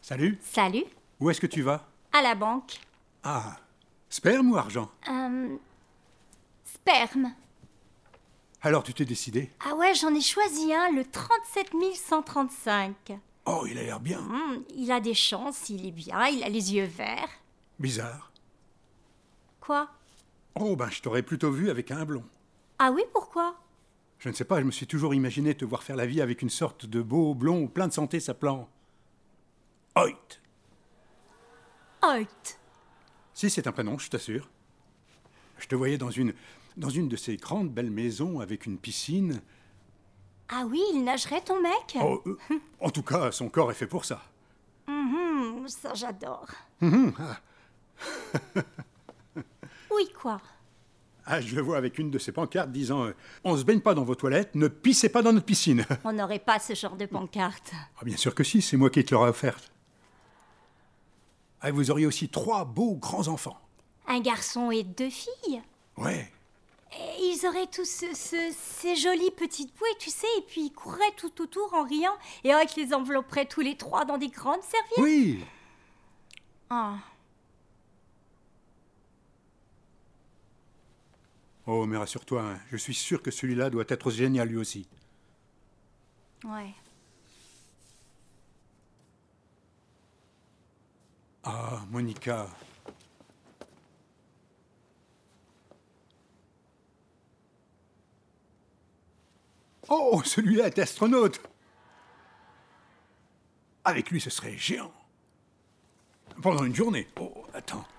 Salut, Salut, où est-ce que tu vas? à la banque. Ah, sperme ou argent? Sperme. Alors tu t'es décidé? Ah ouais, j'en ai choisi un, le 37 135. Oh, il a l'air bien. Il a des chances, il est bien, il a les yeux verts. Bizarre. Quoi? Oh, ben je t'aurais plutôt vu avec un blond. Ah oui, pourquoi? Je ne sais pas, je me suis toujours imaginé te voir faire la vie avec une sorte de beau blond plein de santé s'appelant Hoyt. Hoyt. Si, c'est un prénom, je t'assure. Je te voyais dans une de ces grandes belles maisons avec une piscine. Ah oui, il nagerait ton mec? Oh, en tout cas, son corps est fait pour ça. Ça j'adore. Oui, quoi? Ah, je le vois avec une de ces pancartes disant on se baigne pas dans vos toilettes, ne pissez pas dans notre piscine. On n'aurait pas ce genre de pancarte. Ah, bien sûr que si, c'est moi qui te l'aurais offerte. Ah, vous auriez aussi 3 beaux grands enfants. Un garçon et 2 filles? Ouais. Et ils auraient tous ces jolies petites bouées, tu sais, et puis ils courraient tout autour en riant, et Hoyt les envelopperait tous les 3 dans des grandes serviettes. Oui. Ah. Oh, mais rassure-toi, hein, je suis sûr que celui-là doit être génial lui aussi. Ouais. Ah, Monica. Oh, celui-là est astronaute. Avec lui, ce serait géant. Pendant une journée. Oh, attends.